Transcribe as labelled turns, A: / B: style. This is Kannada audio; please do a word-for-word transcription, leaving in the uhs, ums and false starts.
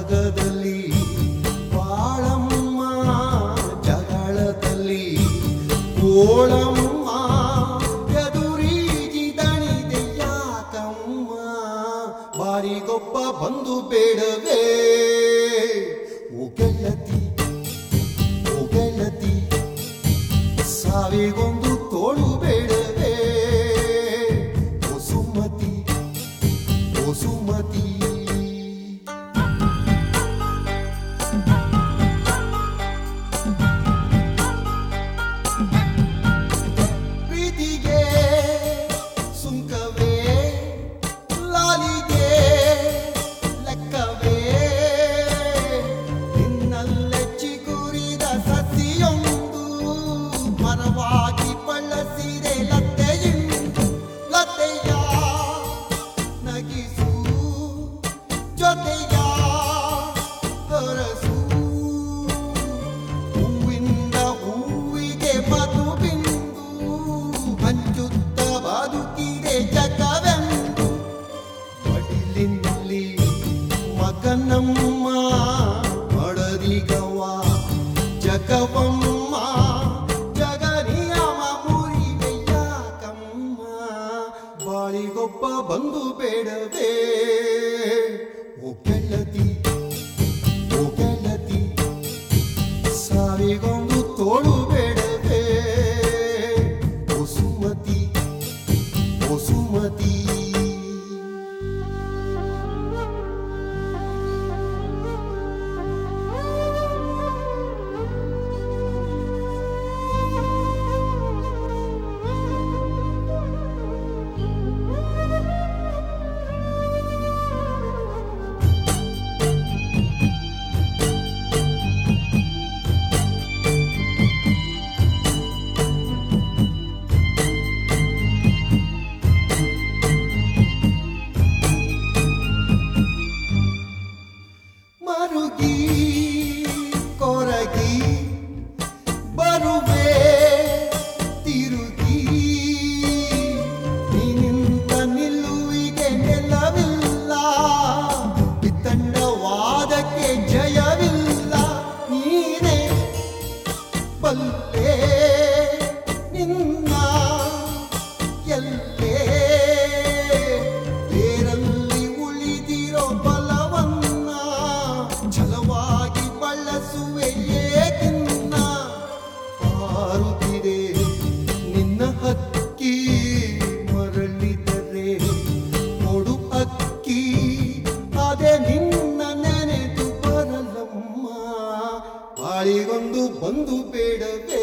A: ಜಾಗದಲ್ಲಿ ಬಾಳಮ್ಮ ಜಗಳದಲ್ಲಿ ಕೋಳಮ್ಮ ಎದುರೀಜಿ ದಣಿದೆ ಯಾಕಮ್ಮ ಬಾರಿಗೊಬ್ಬ ಬಂದು ಬೇಡವೇ ಓ ಗೆಳತಿ ಓ ಗೆಳತಿ ಸಾವಿಗೊಂದು ತೋಳು ಬೇಡವೇ ಓ ಸುಮತಿ ಓ ಸುಮತಿ ಪ್ರೀತಿಗೆ ಸುಂಕವೇ ಲಾಲಿಗೆ ಲೆಕ್ಕವೇ ನಿನ್ನಲ್ಲೇ ಚಿಗುರಿದ ಸಸಿಯೊಂದು ಮರವಾಗಿ ಬಳಸಿದೆ ಲತೆಯಿಂದು ಲತೆಯ ನಗಿಸು ಜೊತೆಯ ಹರಸು ಹೂವಿಂದ ಹೂವಿಗೆ ಮಧು ಬಿಂದು ಹಂಚುತ್ತ ಬದುಕಿದೆ ಜಗವೆಂದು ಮಡಿಲಿನಲ್ಲಿ ಮಗನಮ್ಮ ಮಡದಿಗವ ಜಗವಮ್ಮ ಜಗನಿಯಮ ಮುರಿವೆ ಯಾಕಮ್ಮ ಬಾಳಿಗೊಬ್ಬ ಬಂದು ಬೇಡವೇ ಓ ಗೆಳತಿ ಓ ಗೆಳತಿ ಸಾವಿಗೊಂದು ತೋಳು ಬೇಡವೇ ಓ ಸುಮತಿ ಓ ಸುಮತಿ ಮರುಗಿ ಕೊರಗಿ ಬರುವೆ ತಿರುಗಿ ನಿನ್ನಿಂದ ನಿಲ್ಲುವಿಗೆ ನೆಲವಿಲ್ಲ ವಿತಂಡವಾದಕ್ಕೆ ಜಯವಿಲ್ಲ ನೀನೇ ಬಲ್ಲೆ ನಿನ್ನ ಎಲ್ಲೇ ಬೇರಲ್ಲಿ ಉಳಿದಿರೋ ಬಲವನ್ನ ಛಲವಾಗಿ ಬಳಸುವೆ ಏಕಿನ್ನ ಹಾರುತ್ತಿದೆ ನಿನ್ನ ಹಕ್ಕಿ ಮರಳಿದರೆ ನೋಡು ಅಕ್ಕಿ ಅದೇ ನಿನ್ನ ನೆನೆದು ಬರಲಮ್ಮ ಬಾಳಿಗೊಂದು ಬಂದು ಬೇಡವೇ